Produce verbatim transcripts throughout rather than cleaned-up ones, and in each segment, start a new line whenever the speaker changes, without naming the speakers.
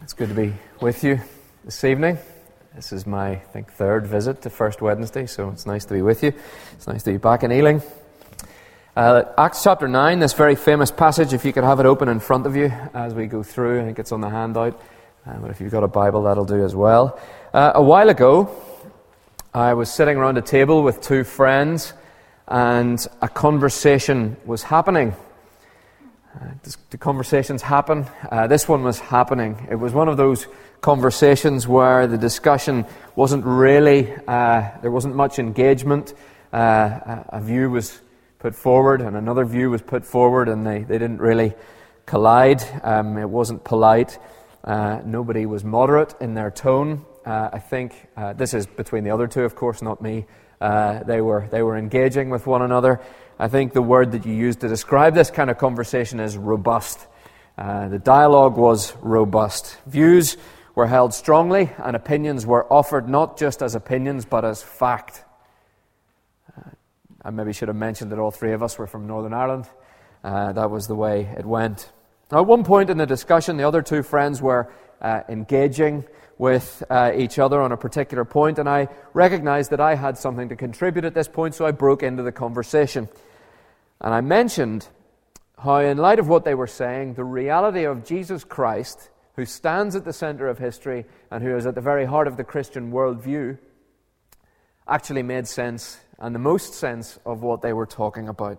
It's good to be with you this evening. This is my, I think, third visit to First Wednesday, so it's nice to be with you. It's nice to be back in Ealing. Uh, Acts chapter nine, this very famous passage, if you could have it open in front of you as we go through. I think it's on the handout, uh, but if you've got a Bible, that'll do as well. Uh, a while ago, I was sitting around a table with two friends, and a conversation was happening. Uh, the conversations happen. Uh, this one was happening. It was one of those conversations where the discussion wasn't really, uh, there wasn't much engagement. Uh, a, a view was put forward and another view was put forward, and they, they didn't really collide. Um, it wasn't polite. Uh, nobody was moderate in their tone. Uh, I think uh, this is between the other two, of course, not me. Uh, they were they were engaging with one another. I think the word that you used to describe this kind of conversation is robust. Uh, the dialogue was robust. Views were held strongly, and opinions were offered not just as opinions, but as fact. Uh, I maybe should have mentioned that all three of us were from Northern Ireland. Uh, that was the way it went. Now, at one point in the discussion, the other two friends were uh, engaging with uh, each other on a particular point, and I recognized that I had something to contribute at this point, so I broke into the conversation. And I mentioned how, in light of what they were saying, the reality of Jesus Christ, who stands at the center of history and who is at the very heart of the Christian worldview, actually made sense, and the most sense, of what they were talking about.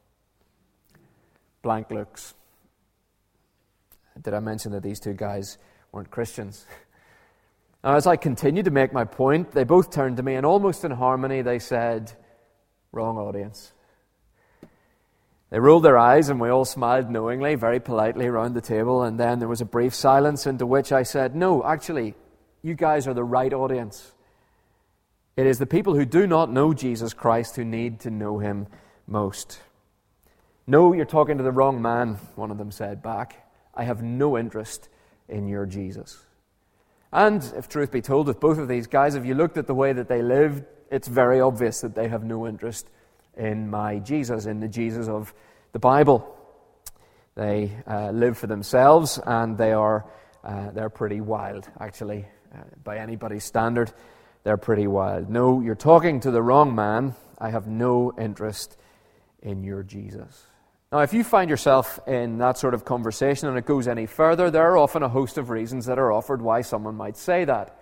Blank looks. Did I mention that these two guys weren't Christians? Now, as I continued to make my point, they both turned to me, and almost in harmony, they said, "Wrong audience." They rolled their eyes, and we all smiled knowingly, very politely around the table, and then there was a brief silence, into which I said, "No, actually, you guys are the right audience. It is the people who do not know Jesus Christ who need to know Him most." "No, you're talking to the wrong man," one of them said back. "I have no interest in your Jesus." And, if truth be told, with both of these guys, if you looked at the way that they lived, it's very obvious that they have no interest in my Jesus, in the Jesus of the Bible. They uh, live for themselves, and they are uh, they're pretty wild, actually. Uh, by anybody's standard, they're pretty wild. "No, you're talking to the wrong man. I have no interest in your Jesus." Now, if you find yourself in that sort of conversation and it goes any further, there are often a host of reasons that are offered why someone might say that.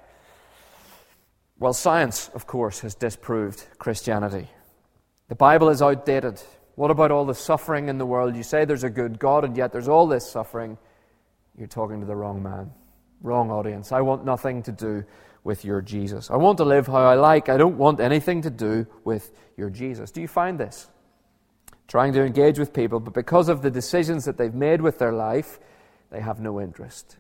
Well, science, of course, has disproved Christianity. The Bible is outdated. What about all the suffering in the world? You say there's a good God, and yet there's all this suffering. You're talking to the wrong man, wrong audience. I want nothing to do with your Jesus. I want to live how I like. I don't want anything to do with your Jesus. Do you find this? Trying to engage with people, but because of the decisions that they've made with their life, they have no interest.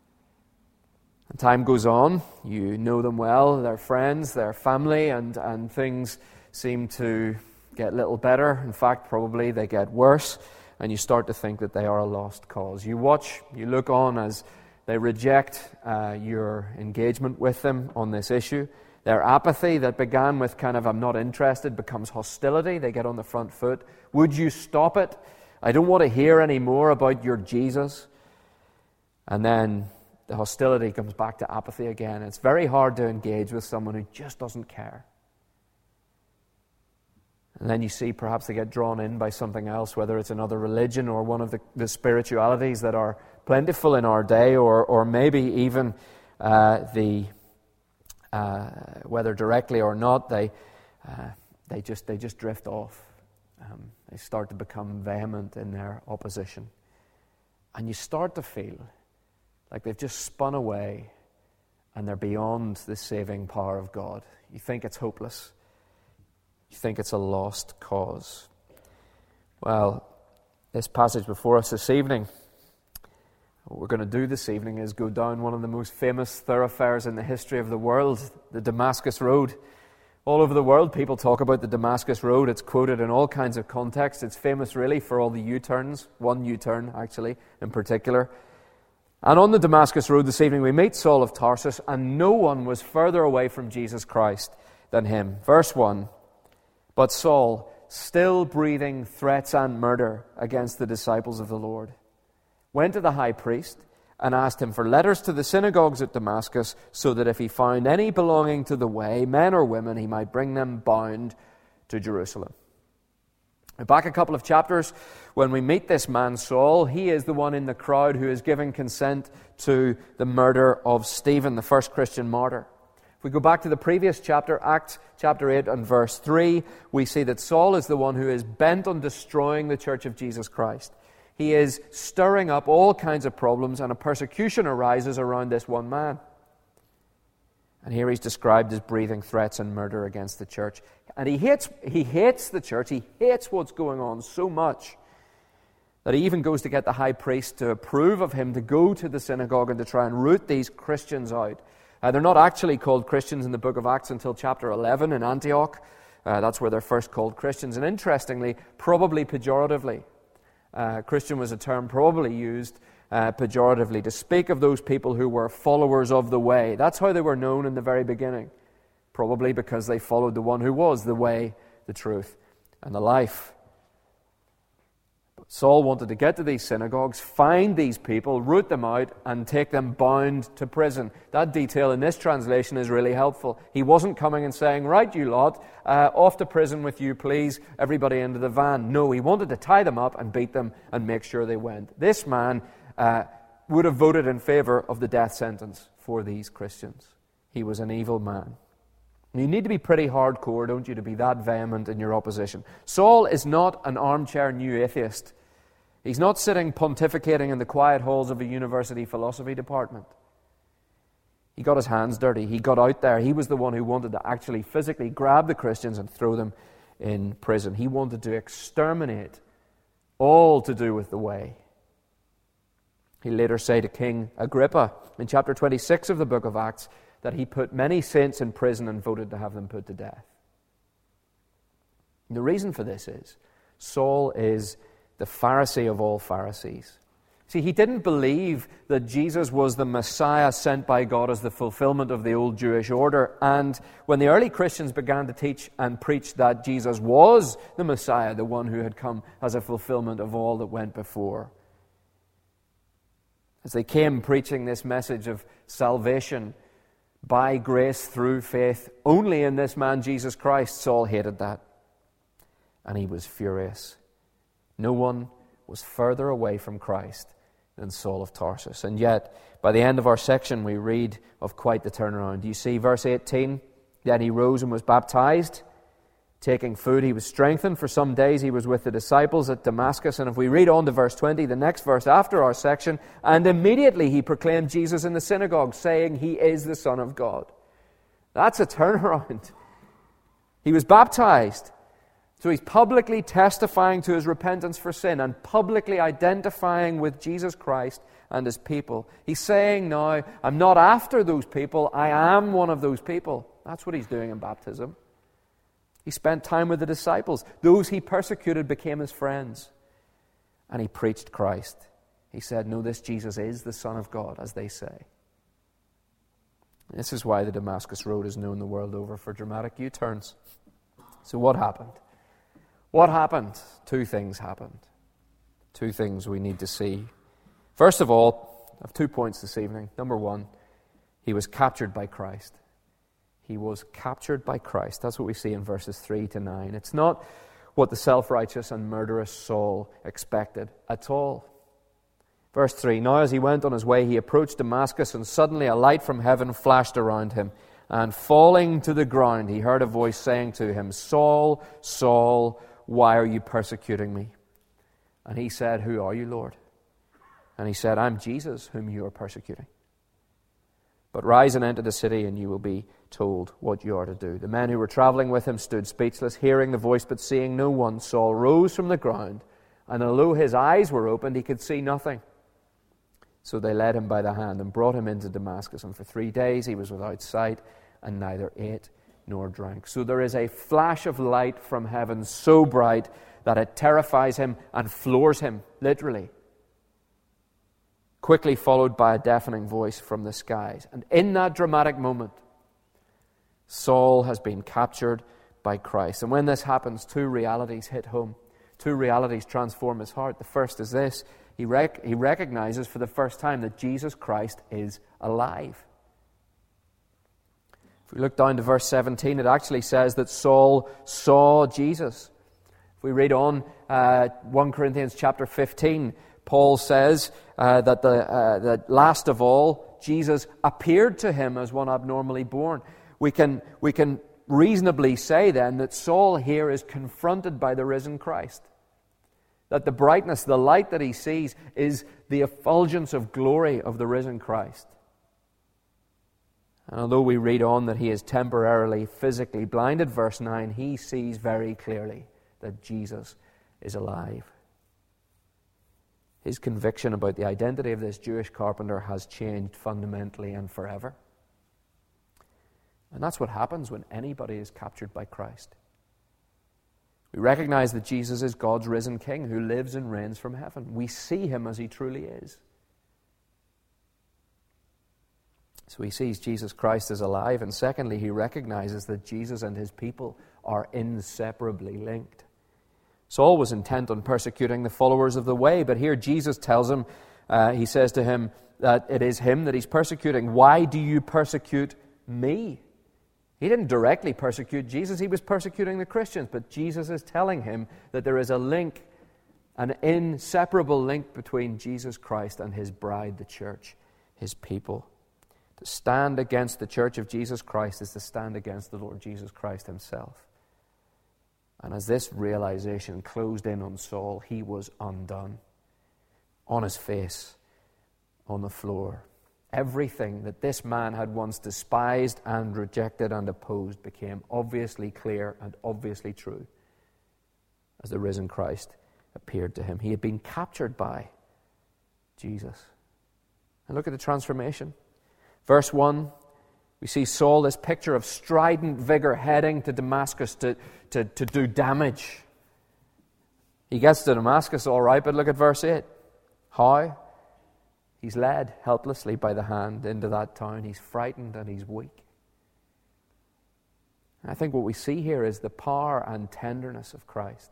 And time goes on, you know them well, they're friends, they're family, and, and things seem to get a little better. In fact, probably they get worse, and you start to think that they are a lost cause. You watch, you look on as they reject uh, your engagement with them on this issue. Their apathy that began with kind of, "I'm not interested," becomes hostility. They get on the front foot. "Would you stop it? I don't want to hear any more about your Jesus." And then the hostility comes back to apathy again. It's very hard to engage with someone who just doesn't care. And then you see perhaps they get drawn in by something else, whether it's another religion or one of the, the spiritualities that are plentiful in our day, or, or maybe even uh, the... Uh, whether directly or not, they uh, they just they just drift off. Um, they start to become vehement in their opposition, and you start to feel like they've just spun away, and they're beyond the saving power of God. You think it's hopeless. You think it's a lost cause. Well, this passage before us this evening, what we're going to do this evening is go down one of the most famous thoroughfares in the history of the world, the Damascus Road. All over the world, people talk about the Damascus Road. It's quoted in all kinds of contexts. It's famous, really, for all the U-turns, one U-turn, actually, in particular. And on the Damascus Road this evening, we meet Saul of Tarsus, and no one was further away from Jesus Christ than him. Verse one, "But Saul, still breathing threats and murder against the disciples of the Lord, went to the high priest and asked him for letters to the synagogues at Damascus, so that if he found any belonging to the way, men or women, he might bring them bound to Jerusalem. Back a couple of chapters, when we meet this man Saul, he is the one in the crowd who is giving consent to the murder of Stephen, the first Christian martyr. If we go back to the previous chapter, Acts chapter eight and verse three, we see that Saul is the one who is bent on destroying the church of Jesus Christ. He is stirring up all kinds of problems, and a persecution arises around this one man. And here he's described as breathing threats and murder against the church. And he hates, he hates the church, he hates what's going on so much that he even goes to get the high priest to approve of him to go to the synagogue and to try and root these Christians out. Uh, they're not actually called Christians in the book of Acts until chapter eleven in Antioch. Uh, that's where they're first called Christians. And interestingly, probably pejoratively. Uh, Christian was a term probably used uh, pejoratively to speak of those people who were followers of the way. That's how they were known in the very beginning. Probably because they followed the one who was the way, the truth, and the life. But Saul wanted to get to these synagogues, find these people, root them out, and take them bound to prison. That detail in this translation is really helpful. He wasn't coming and saying, right, you lot, uh, off to prison with you, please, everybody into the van. No, he wanted to tie them up and beat them and make sure they went. This man uh, would have voted in favor of the death sentence for these Christians. He was an evil man. You need to be pretty hardcore, don't you, to be that vehement in your opposition. Saul is not an armchair new atheist. He's not sitting pontificating in the quiet halls of a university philosophy department. He got his hands dirty. He got out there. He was the one who wanted to actually physically grab the Christians and throw them in prison. He wanted to exterminate all to do with the way. He later said to King Agrippa in chapter twenty-six of the book of Acts that he put many saints in prison and voted to have them put to death. The reason for this is Saul is the Pharisee of all Pharisees. See, he didn't believe that Jesus was the Messiah sent by God as the fulfillment of the old Jewish order. And when the early Christians began to teach and preach that Jesus was the Messiah, the one who had come as a fulfillment of all that went before, as they came preaching this message of salvation by grace through faith only in this man Jesus Christ, Saul hated that. And he was furious. No one was further away from Christ than Saul of Tarsus. And yet, by the end of our section, we read of quite the turnaround. You see, verse eighteen, then he rose and was baptized. Taking food, he was strengthened. For some days he was with the disciples at Damascus. And if we read on to verse twenty, the next verse after our section, and immediately he proclaimed Jesus in the synagogue, saying he is the Son of God. That's a turnaround. He was baptized. So he's publicly testifying to his repentance for sin and publicly identifying with Jesus Christ and his people. He's saying now, I'm not after those people, I am one of those people. That's what he's doing in baptism. He spent time with the disciples. Those he persecuted became his friends. And he preached Christ. He said, no, this Jesus is the Son of God, as they say. This is why the Damascus Road is known the world over for dramatic U-turns. So what happened? What happened? Two things happened. Two things we need to see. First of all, I have two points this evening. Number one, he was captured by Christ. He was captured by Christ. That's what we see in verses three to nine. It's not what the self-righteous and murderous Saul expected at all. Verse three, now as he went on his way, he approached Damascus, and suddenly a light from heaven flashed around him. And falling to the ground, he heard a voice saying to him, Saul, Saul, why are you persecuting me? And he said, who are you, Lord? And he said, I'm Jesus, whom you are persecuting. But rise and enter the city, and you will be told what you are to do. The men who were traveling with him stood speechless, hearing the voice, but seeing no one. Saul rose from the ground, and although his eyes were opened, he could see nothing. So they led him by the hand and brought him into Damascus, and for three days he was without sight, and neither ate nor drank. So there is a flash of light from heaven so bright that it terrifies him and floors him, literally. Quickly followed by a deafening voice from the skies. And in that dramatic moment, Saul has been captured by Christ. And when this happens, two realities hit home. Two realities transform his heart. The first is this: He, rec- he recognizes for the first time that Jesus Christ is alive. If we look down to verse seventeen, it actually says that Saul saw Jesus. If we read on, uh, First Corinthians chapter fifteen, Paul says uh, that, the, uh, that last of all, Jesus appeared to him as one abnormally born. We can, we can reasonably say then that Saul here is confronted by the risen Christ. That the brightness, the light that he sees is the effulgence of glory of the risen Christ. And although we read on that he is temporarily, physically blinded, verse nine, he sees very clearly that Jesus is alive. His conviction about the identity of this Jewish carpenter has changed fundamentally and forever. And that's what happens when anybody is captured by Christ. We recognize that Jesus is God's risen King who lives and reigns from heaven. We see him as he truly is. So he sees Jesus Christ as alive, and secondly, he recognizes that Jesus and his people are inseparably linked. Saul was intent on persecuting the followers of the way, but here Jesus tells him, uh, he says to him that it is him that he's persecuting. Why do you persecute me? He didn't directly persecute Jesus, he was persecuting the Christians, but Jesus is telling him that there is a link, an inseparable link between Jesus Christ and his bride, the church, his people. To stand against the church of Jesus Christ is to stand against the Lord Jesus Christ himself. And as this realization closed in on Saul, he was undone. On his face, on the floor. Everything that this man had once despised and rejected and opposed became obviously clear and obviously true as the risen Christ appeared to him. He had been captured by Jesus. And look at the transformation. Verse one, we see Saul, this picture of strident vigor, heading to Damascus to, to, to do damage. He gets to Damascus all right, but look at verse eight. How? He's led helplessly by the hand into that town. He's frightened and he's weak. I think what we see here is the power and tenderness of Christ.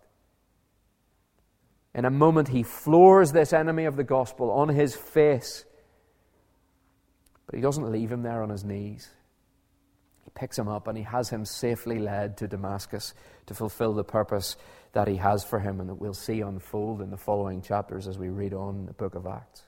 In a moment, he floors this enemy of the gospel on his face. But he doesn't leave him there on his knees. He picks him up and he has him safely led to Damascus to fulfill the purpose that he has for him and that we'll see unfold in the following chapters as we read on in the book of Acts.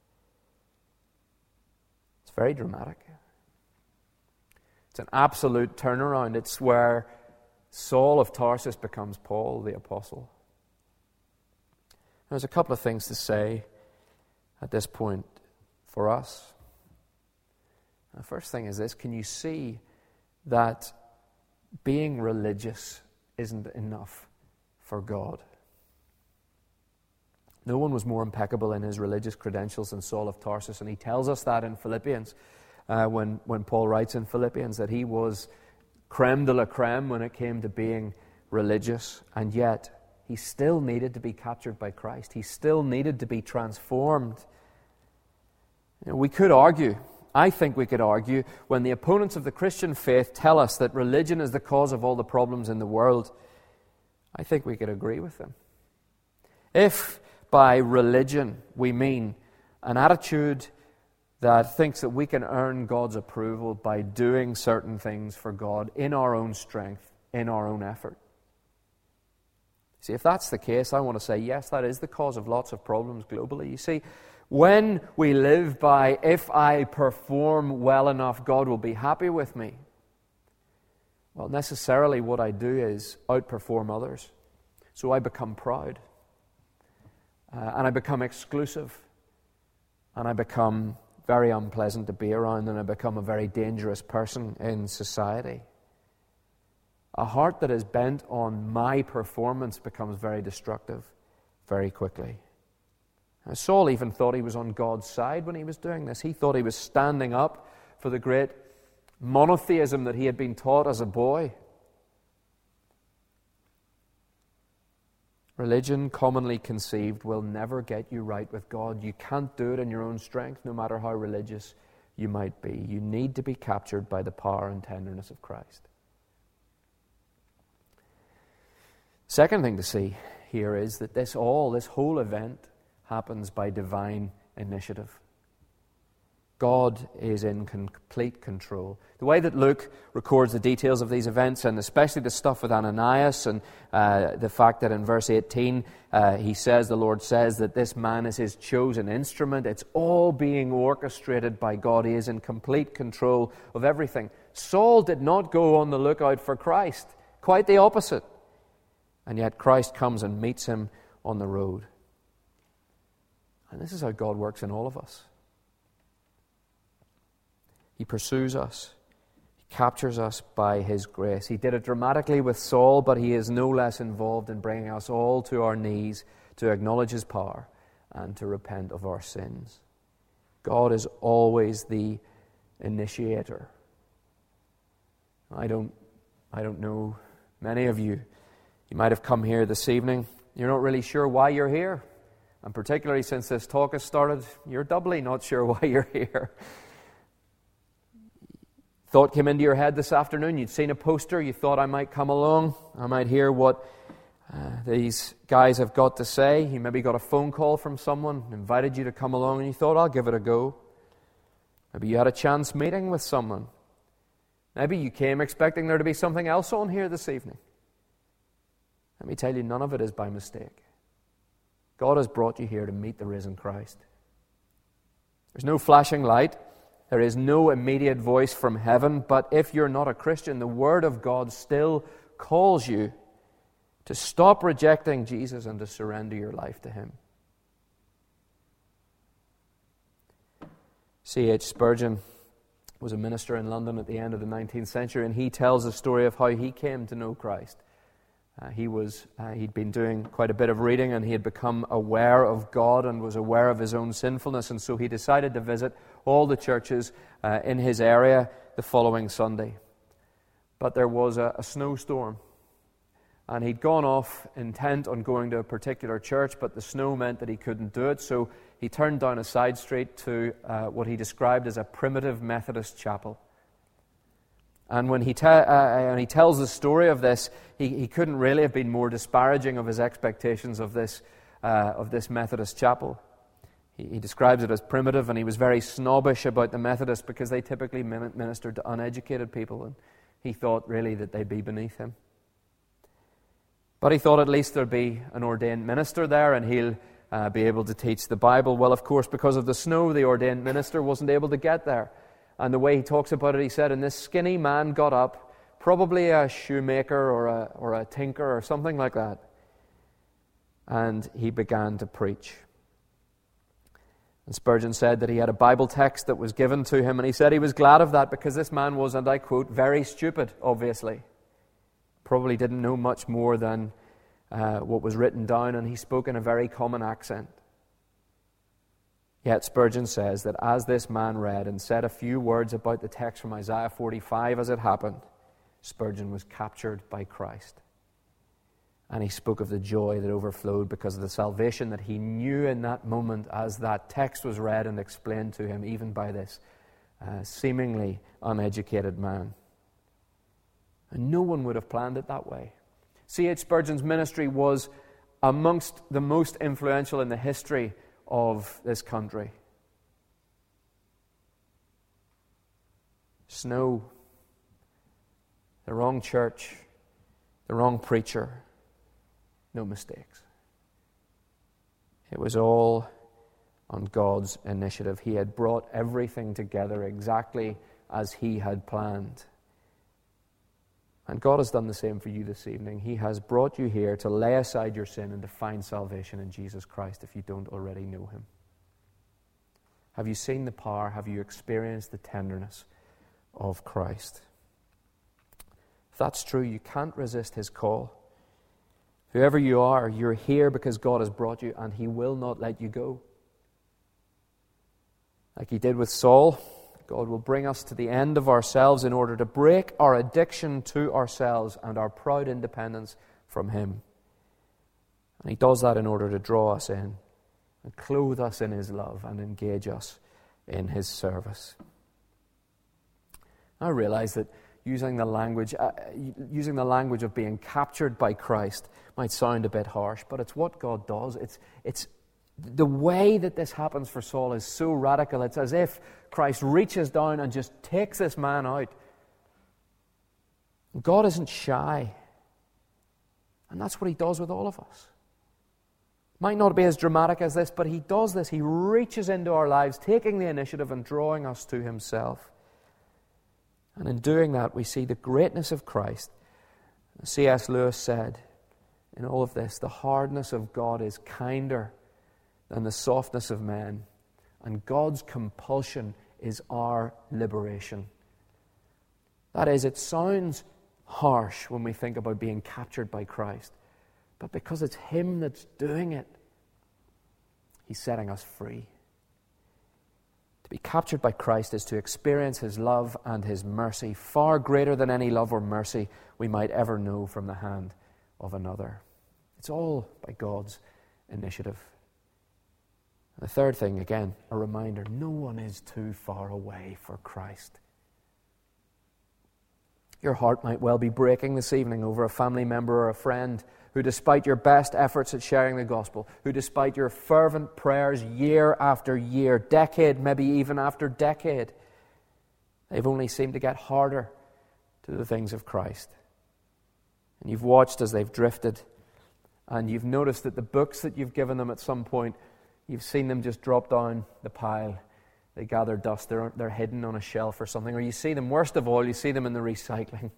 It's very dramatic. It's an absolute turnaround. It's where Saul of Tarsus becomes Paul the Apostle. There's a couple of things to say at this point for us. The first thing is this: can you see that being religious isn't enough for God? No one was more impeccable in his religious credentials than Saul of Tarsus, and he tells us that in Philippians, uh, when, when Paul writes in Philippians that he was creme de la creme when it came to being religious, and yet he still needed to be captured by Christ. He still needed to be transformed. You know, we could argue, I think we could argue, when the opponents of the Christian faith tell us that religion is the cause of all the problems in the world, I think we could agree with them. If by religion we mean an attitude that thinks that we can earn God's approval by doing certain things for God in our own strength, in our own effort. See, if that's the case, I want to say, yes, that is the cause of lots of problems globally. You see, when we live by, if I perform well enough, God will be happy with me, well, necessarily what I do is outperform others. So I become proud. Uh, and I become exclusive. And I become very unpleasant to be around, and I become a very dangerous person in society. A heart that is bent on my performance becomes very destructive very quickly. Now, Saul even thought he was on God's side when he was doing this. He thought he was standing up for the great monotheism that he had been taught as a boy. Religion, commonly conceived, will never get you right with God. You can't do it in your own strength, no matter how religious you might be. You need to be captured by the power and tenderness of Christ. Second thing to see here is that this all, this whole event, happens by divine initiative. God is in complete control. The way that Luke records the details of these events, and especially the stuff with Ananias, and uh, the fact that in verse eighteen, uh, he says, the Lord says that this man is his chosen instrument. It's all being orchestrated by God. He is in complete control of everything. Saul did not go on the lookout for Christ. Quite the opposite. And yet Christ comes and meets him on the road. And this is how God works in all of us. He pursues us. He captures us by His grace. He did it dramatically with Saul, but He is no less involved in bringing us all to our knees to acknowledge His power and to repent of our sins. God is always the initiator. I don't, I don't know many of you. You might have come here this evening. You're not really sure why you're here. And particularly since this talk has started, you're doubly not sure why you're here. Thought came into your head this afternoon. You'd seen a poster. You thought, I might come along. I might hear what uh, these guys have got to say. You maybe got a phone call from someone, invited you to come along, and you thought, I'll give it a go. Maybe you had a chance meeting with someone. Maybe you came expecting there to be something else on here this evening. Let me tell you, none of it is by mistake. God has brought you here to meet the risen Christ. There's no flashing light. There is no immediate voice from heaven, but if you're not a Christian, the Word of God still calls you to stop rejecting Jesus and to surrender your life to Him. C H Spurgeon was a minister in London at the end of the nineteenth century, and he tells the story of how he came to know Christ. Uh, he was, uh, he'd been doing quite a bit of reading, and he had become aware of God and was aware of his own sinfulness, and so he decided to visit all the churches uh, in his area the following Sunday. But there was a, a snowstorm, and he'd gone off intent on going to a particular church, but the snow meant that he couldn't do it, so he turned down a side street to uh, what he described as a primitive Methodist chapel. And when he, te- uh, and he tells the story of this, he, he couldn't really have been more disparaging of his expectations of this, uh, of this Methodist chapel. He, he describes it as primitive, and he was very snobbish about the Methodists because they typically ministered to uneducated people, and he thought really that they'd be beneath him. But he thought at least there'd be an ordained minister there, and he'll uh, be able to teach the Bible. Well, of course, because of the snow, the ordained minister wasn't able to get there. And the way he talks about it, he said, and this skinny man got up, probably a shoemaker or a, or a tinker or something like that, and he began to preach. And Spurgeon said that he had a Bible text that was given to him, and he said he was glad of that because this man was, and I quote, very stupid, obviously. Probably didn't know much more than uh, what was written down, and he spoke in a very common accent. Yet Spurgeon says that as this man read and said a few words about the text from Isaiah forty-five as it happened, Spurgeon was captured by Christ. And he spoke of the joy that overflowed because of the salvation that he knew in that moment as that text was read and explained to him, even by this uh, seemingly uneducated man. And no one would have planned it that way. C H Spurgeon's ministry was amongst the most influential in the history of this country. Snow, the wrong church, the wrong preacher, no mistakes. It was all on God's initiative. He had brought everything together exactly as He had planned. And God has done the same for you this evening. He has brought you here to lay aside your sin and to find salvation in Jesus Christ if you don't already know Him. Have you seen the power? Have you experienced the tenderness of Christ? If that's true, you can't resist His call. Whoever you are, you're here because God has brought you, and He will not let you go. Like He did with Saul, God will bring us to the end of ourselves in order to break our addiction to ourselves and our proud independence from Him. And He does that in order to draw us in and clothe us in His love and engage us in His service. I realize that using the language, uh, using the language of being captured by Christ might sound a bit harsh, but it's what God does. It's, it's The way that this happens for Saul is so radical. It's as if Christ reaches down and just takes this man out. God isn't shy. And that's what he does with all of us. Might not be as dramatic as this, but he does this. He reaches into our lives, taking the initiative and drawing us to himself. And in doing that, we see the greatness of Christ. C S Lewis said, in all of this, the hardness of God is kinder than the softness of men, and God's compulsion is our liberation. That is, it sounds harsh when we think about being captured by Christ, but because it's him that's doing it, he's setting us free. To be captured by Christ is to experience his love and his mercy, far greater than any love or mercy we might ever know from the hand of another. It's all by God's initiative. And the third thing, again, a reminder, no one is too far away for Christ. Your heart might well be breaking this evening over a family member or a friend who, despite your best efforts at sharing the gospel, who, despite your fervent prayers year after year, decade, maybe even after decade, they've only seemed to get harder to the things of Christ. And you've watched as they've drifted, and you've noticed that the books that you've given them at some point, you've seen them just drop down the pile. They gather dust. They're, they're hidden on a shelf or something. Or you see them, worst of all, you see them in the recycling.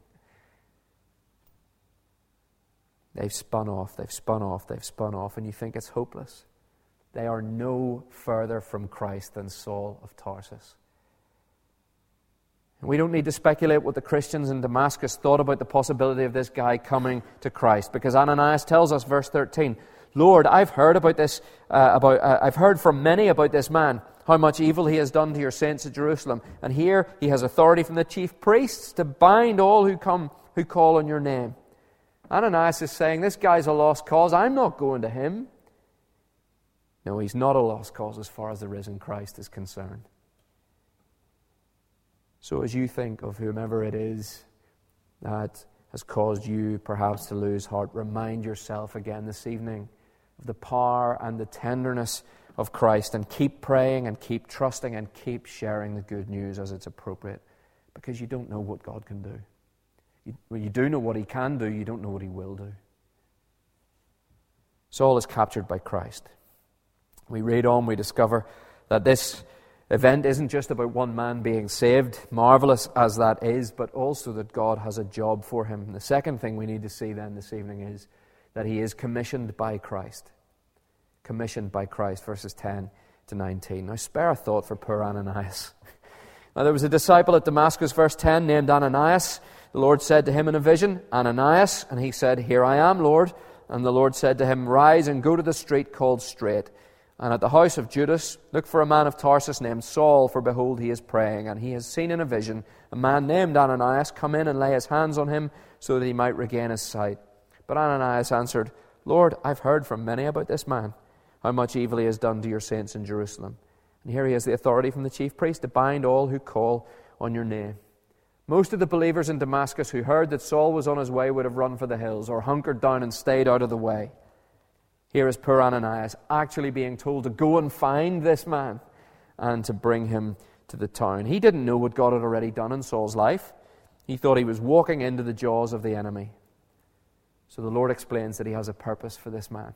They've spun off, they've spun off, they've spun off, and you think it's hopeless. They are no further from Christ than Saul of Tarsus. And we don't need to speculate what the Christians in Damascus thought about the possibility of this guy coming to Christ, because Ananias tells us, verse thirteen, Lord, I've heard about this. Uh, about uh, I've heard from many about this man, how much evil he has done to your saints at Jerusalem. And here he has authority from the chief priests to bind all who come who call on your name. Ananias is saying, this guy's a lost cause. I'm not going to him. No, he's not a lost cause as far as the risen Christ is concerned. So as you think of whomever it is that has caused you perhaps to lose heart, remind yourself again this evening of the power and the tenderness of Christ, and keep praying and keep trusting and keep sharing the good news as it's appropriate, because you don't know what God can do. You, well, you do know what he can do, you don't know what he will do. Saul is captured by Christ. We read on, we discover that this event isn't just about one man being saved, marvelous as that is, but also that God has a job for him. And the second thing we need to see then this evening is that he is commissioned by Christ. Commissioned by Christ, verses ten to nineteen. Now spare a thought for poor Ananias. Now there was a disciple at Damascus, verse ten, named Ananias. The Lord said to him in a vision, Ananias, and he said, Here I am, Lord. And the Lord said to him, Rise and go to the street called Straight, and at the house of Judas, look for a man of Tarsus named Saul, for behold, he is praying, and he has seen in a vision a man named Ananias come in and lay his hands on him, so that he might regain his sight. But Ananias answered, Lord, I've heard from many about this man, how much evil he has done to your saints in Jerusalem. And here he has the authority from the chief priest to bind all who call on your name. Most of the believers in Damascus who heard that Saul was on his way would have run for the hills, or hunkered down and stayed out of the way. Here is poor Ananias actually being told to go and find this man and to bring him to the town. He didn't know what God had already done in Saul's life. He thought he was walking into the jaws of the enemy. So the Lord explains that he has a purpose for this man.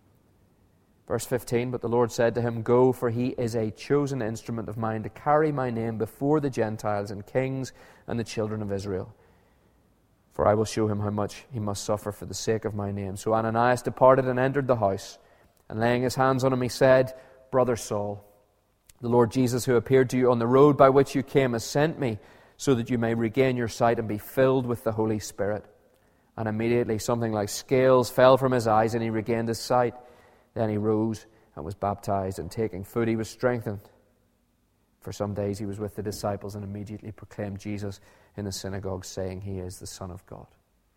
Verse fifteen, But the Lord said to him, Go, for he is a chosen instrument of mine to carry my name before the Gentiles and kings and the children of Israel. For I will show him how much he must suffer for the sake of my name. So Ananias departed and entered the house, and laying his hands on him, he said, Brother Saul, the Lord Jesus, who appeared to you on the road by which you came, has sent me, so that you may regain your sight and be filled with the Holy Spirit. And immediately something like scales fell from his eyes, and he regained his sight. Then he rose and was baptized, and taking food he was strengthened. For some days he was with the disciples, and immediately proclaimed Jesus in the synagogue, saying, He is the Son of God.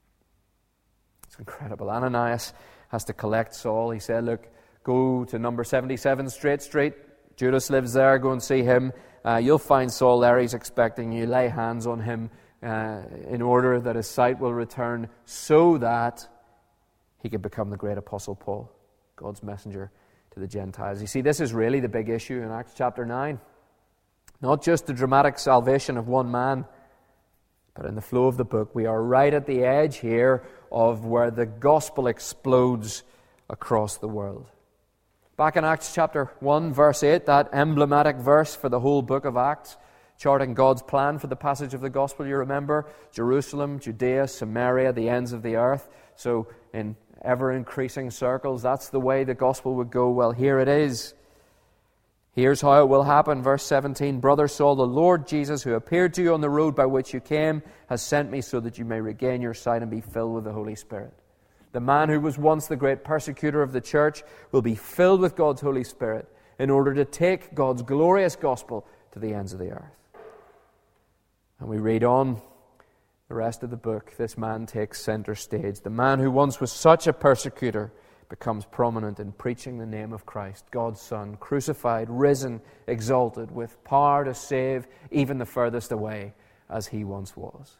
It's incredible. Ananias has to collect Saul. He said, Look, go to number seventy-seven Straight Street. Judas lives there. Go and see him. Uh, you'll find Saul there. He's expecting you. Lay hands on him uh, in order that his sight will return, so that he can become the great Apostle Paul, God's messenger to the Gentiles. You see, this is really the big issue in Acts chapter nine. Not just the dramatic salvation of one man, but in the flow of the book, we are right at the edge here of where the gospel explodes across the world. Back in Acts chapter one, verse eight, that emblematic verse for the whole book of Acts, charting God's plan for the passage of the gospel, you remember? Jerusalem, Judea, Samaria, the ends of the earth. So in ever-increasing circles, that's the way the gospel would go. Well, here it is. Here's how it will happen. Verse seventeen, Brother Saul, the Lord Jesus, who appeared to you on the road by which you came, has sent me so that you may regain your sight and be filled with the Holy Spirit. The man who was once the great persecutor of the church will be filled with God's Holy Spirit in order to take God's glorious gospel to the ends of the earth. And we read on the rest of the book. This man takes center stage. The man who once was such a persecutor becomes prominent in preaching the name of Christ, God's Son, crucified, risen, exalted, with power to save even the furthest away, as he once was.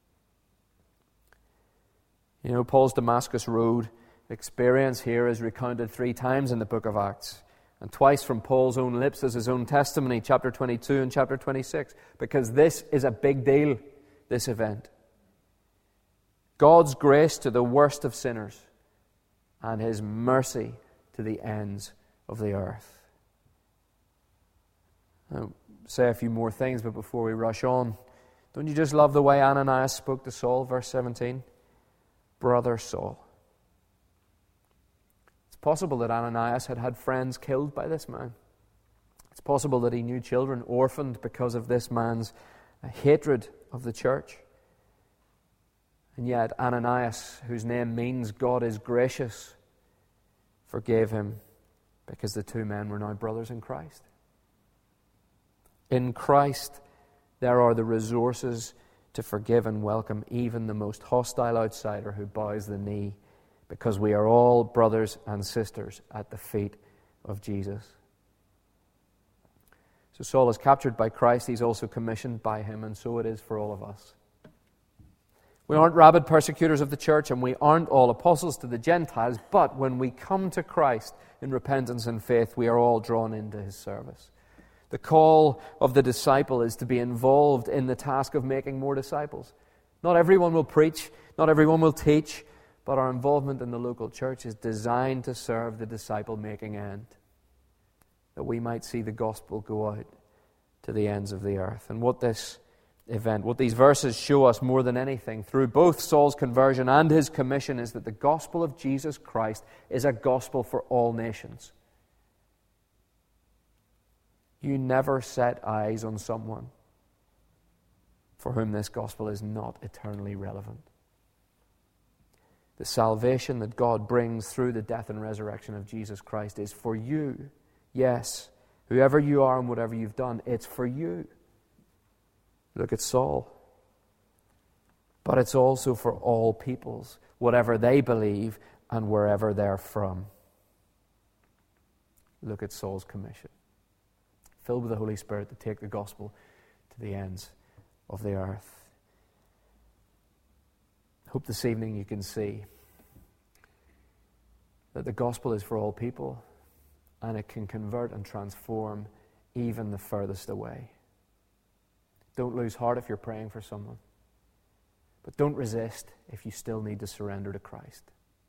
You know, Paul's Damascus Road experience here is recounted three times in the book of Acts, and twice from Paul's own lips as his own testimony, chapter twenty-two and chapter twenty-six, because this is a big deal, this event. God's grace to the worst of sinners, and His mercy to the ends of the earth. I'll say a few more things, but before we rush on, don't you just love the way Ananias spoke to Saul, verse seventeen? Brother Saul. It's possible that Ananias had had friends killed by this man. It's possible that he knew children orphaned because of this man's hatred of the church. And yet Ananias, whose name means God is gracious, forgave him because the two men were now brothers in Christ. In Christ, there are the resources to forgive and welcome even the most hostile outsider who bows the knee, because we are all brothers and sisters at the feet of Jesus. So Saul is captured by Christ. He's also commissioned by Him, and so it is for all of us. We aren't rabid persecutors of the church, and we aren't all apostles to the Gentiles, but when we come to Christ in repentance and faith, we are all drawn into His service. The call of the disciple is to be involved in the task of making more disciples. Not everyone will preach, not everyone will teach, but our involvement in the local church is designed to serve the disciple-making end, that we might see the gospel go out to the ends of the earth. And what this event, what these verses show us more than anything, through both Saul's conversion and his commission, is that the gospel of Jesus Christ is a gospel for all nations. You never set eyes on someone for whom this gospel is not eternally relevant. The salvation that God brings through the death and resurrection of Jesus Christ is for you. Yes, whoever you are and whatever you've done, it's for you. Look at Saul. But it's also for all peoples, whatever they believe and wherever they're from. Look at Saul's commission. Filled with the Holy Spirit to take the gospel to the ends of the earth. I hope this evening you can see that the gospel is for all people, and it can convert and transform even the furthest away. Don't lose heart if you're praying for someone, but don't resist if you still need to surrender to Christ.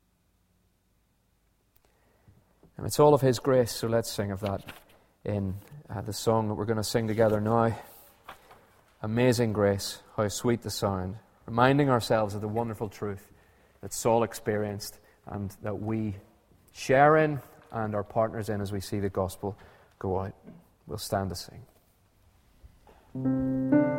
And it's all of His grace, so let's sing of that in uh, the song that we're going to sing together now. Amazing grace, how sweet the sound, reminding ourselves of the wonderful truth that Saul experienced and that we share in and are partners in as we see the gospel go out. We'll stand to sing.